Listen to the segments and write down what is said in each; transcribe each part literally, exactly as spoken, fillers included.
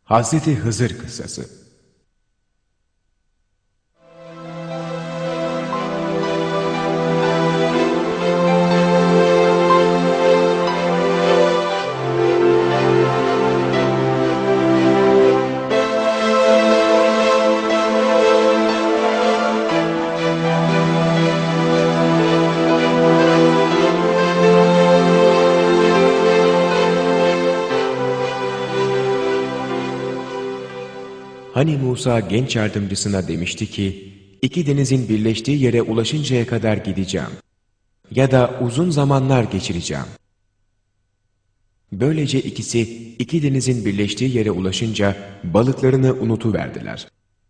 Hazreti Hızır Kıssası. Hani Musa genç yardımcısına demişti ki, iki denizin birleştiği yere ulaşıncaya kadar gideceğim ya da uzun zamanlar geçireceğim. Böylece ikisi iki denizin birleştiği yere ulaşınca balıklarını unutuverdiler.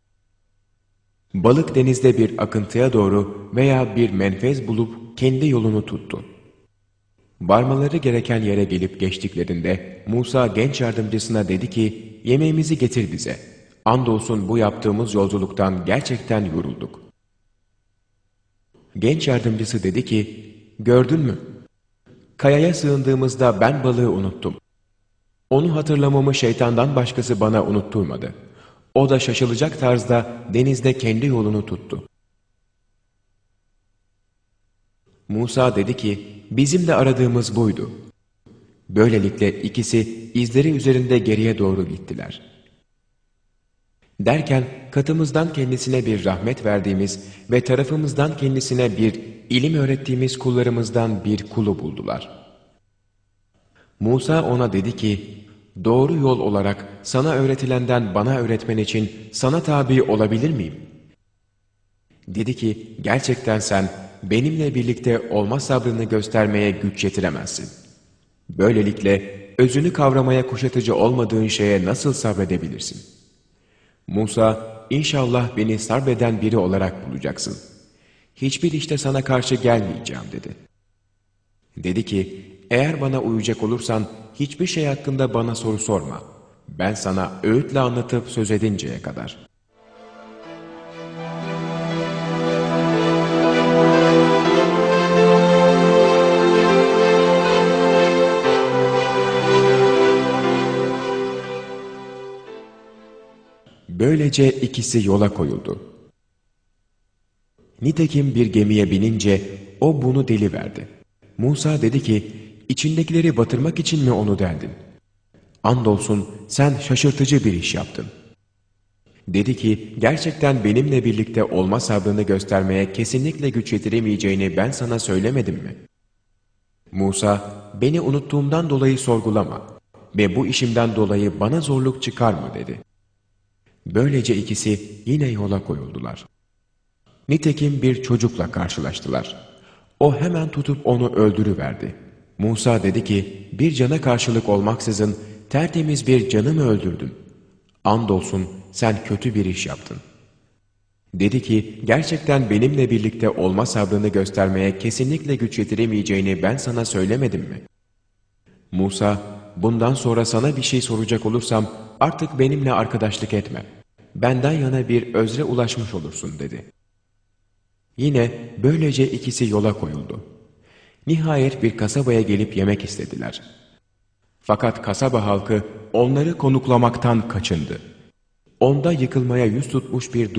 Balık denizde bir akıntıya doğru veya bir menfez bulup kendi yolunu tuttu. Varmaları gereken yere gelip geçtiklerinde Musa genç yardımcısına dedi ki, yemeğimizi getir bize. Andolsun bu yaptığımız yolculuktan gerçekten yorulduk. Genç yardımcısı dedi ki, gördün mü? Kayaya sığındığımızda ben balığı unuttum. Onu hatırlamamı şeytandan başkası bana unutturmadı. O da şaşılacak tarzda denizde kendi yolunu tuttu. Musa dedi ki, bizim de aradığımız buydu. Böylelikle ikisi izleri üzerinde geriye doğru gittiler. Derken katımızdan kendisine bir rahmet verdiğimiz ve tarafımızdan kendisine bir ilim öğrettiğimiz kullarımızdan bir kulu buldular. Musa ona dedi ki, doğru yol olarak sana öğretilenden bana öğretmen için sana tabi olabilir miyim? Dedi ki, gerçekten sen benimle birlikte olma sabrını göstermeye güç yetiremezsin. Böylelikle özünü kavramaya kuşatıcı olmadığın şeye nasıl sabredebilirsin? Musa, inşallah beni sabreden biri olarak bulacaksın. Hiçbir işte sana karşı gelmeyeceğim dedi. Dedi ki, eğer bana uyacak olursan hiçbir şey hakkında bana soru sorma. Ben sana öğütle anlatıp söz edinceye kadar. Böylece ikisi yola koyuldu. Nitekim bir gemiye binince o bunu deliverdi. Musa dedi ki, içindekileri batırmak için mi onu derdin? Andolsun sen şaşırtıcı bir iş yaptın. Dedi ki, gerçekten benimle birlikte olma sabrını göstermeye kesinlikle güç yetiremeyeceğini ben sana söylemedim mi? Musa, beni unuttuğumdan dolayı sorgulama ve bu işimden dolayı bana zorluk çıkarma dedi. Böylece ikisi yine yola koyuldular. Nitekim bir çocukla karşılaştılar. O hemen tutup onu öldürüverdi. Musa dedi ki, bir cana karşılık olmaksızın tertemiz bir canı mı öldürdün? Andolsun sen kötü bir iş yaptın. Dedi ki, gerçekten benimle birlikte olma sabrını göstermeye kesinlikle güç yetiremeyeceğini ben sana söylemedim mi? Musa, bundan sonra sana bir şey soracak olursam artık benimle arkadaşlık etme. Benden yana bir özre ulaşmış olursun dedi. Yine böylece ikisi yola koyuldu. Nihayet bir kasabaya gelip yemek istediler. Fakat kasaba halkı onları konuklamaktan kaçındı. Onda yıkılmaya yüz tutmuş bir